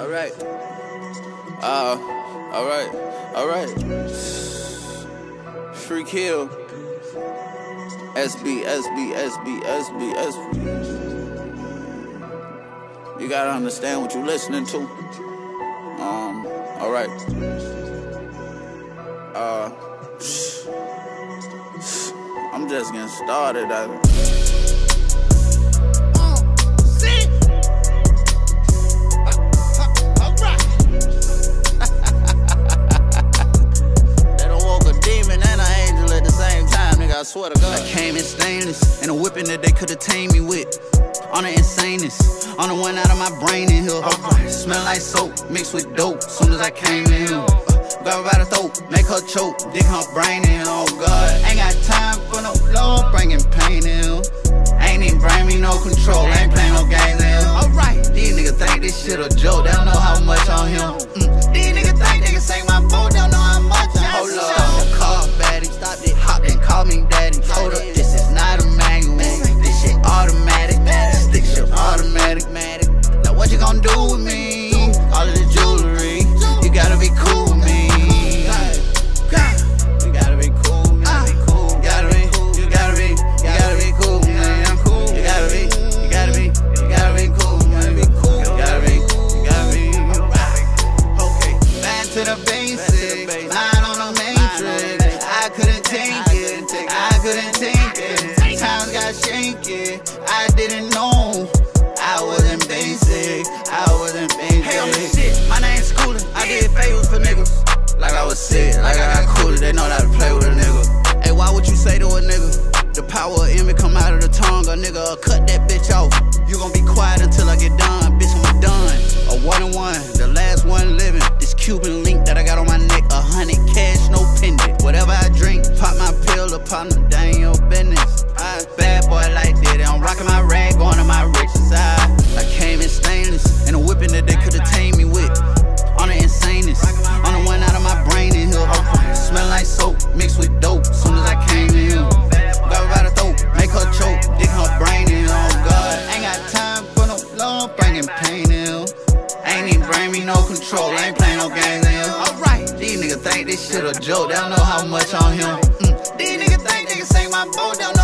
Alright. Alright. Freak Hill. SB. You gotta understand what you're listening to. Alright. I'm just getting started. I swear to God. I came in stainless, and a whipping that they could've tamed me with. On the insaneness, on the one out of my brain in here. Smell like soap, mixed with dope, soon as I came in here. Grab her by the throat, make her choke, dig her brain in, oh God. Ain't got time for no flow, bringing pain in. Ain't even bring me no control, ain't playing no games in. Alright, these niggas think this shit a joke, they don't know how much on him. These niggas think they can sing my boat, they don't know how much on him. Hold up, stop the car, baddie, stop it, hop and call me daddy. Hold up, this is not a manual, this shit automatic, stick shit automatic. Now what you gon' do with me? All of the jewelry, you gotta be cool with me. You gotta be cool, you gotta be cool, you gotta be cool with me. I'm cool, you gotta be cool, you gotta be cool. Okay, back to the basics, line on the matrix. I couldn't take it, times got shaky. I didn't know, I wasn't basic. Hey, I'm the shit, my name's Cooler. I did favors for niggas, like I was sick, like I got cooler. They know how to play with a nigga. Hey, why would you say to a nigga? The power of envy come out of the tongue. A nigga cut that bitch off. You gon' be quiet until I get done, bitch, I'm done. A 1-on-1, the last one living. This Cuban link that I got on my neck, 100 cash, no pendant. Whatever I drink, pop my pill, the partner, that ain't your business. I bad boy like that, I'm rocking my rag, going to my rich side. I came in stainless, and a whipping that they could've tamed me with. On the insaneness, on the one out of my brain in here. Smell like soap, mixed with dope, soon as I came in here. Grab her by the throat, make her choke, dig her brain in, oh God. Ain't got time for no love, bringing pain in. Ain't even bring me no control, ain't playing no games in. Alright, these niggas think this shit a joke, they don't know how much on him. These niggas think they can sing my boat, they don't know